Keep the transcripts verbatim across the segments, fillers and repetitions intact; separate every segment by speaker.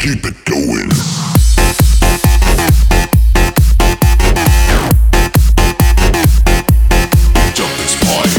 Speaker 1: keep it going. Jump this party.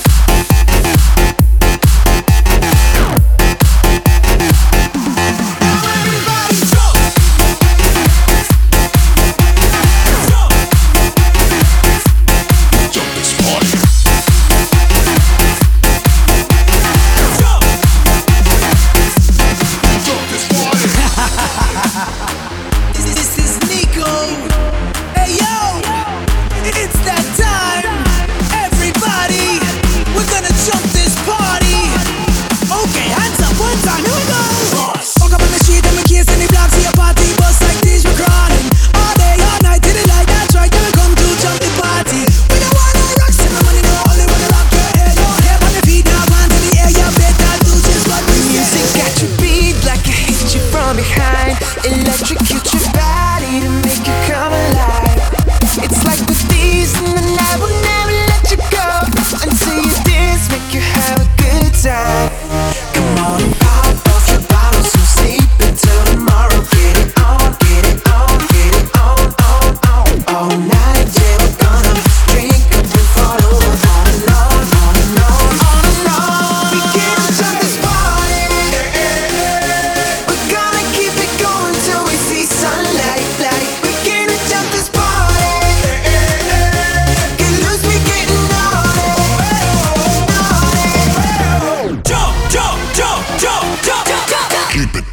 Speaker 2: Electrocute your body to make you come alive. It's like with these, and then I will never let you go until you dance, make you have a good time. Come on and pop off your bottles and sleep until tomorrow. Get it on, get it on, get it on, on, on. All night, yeah, we're gonna drink up and fall over. On and on, on and on, on and on. We can't stop this party. We're gonna keep it going till we see sunlight. Like we can't jump this party. Get loose, we getting naughty, naughty.
Speaker 1: Jump, jump, jump, jump, jump, jump, jump. Keep it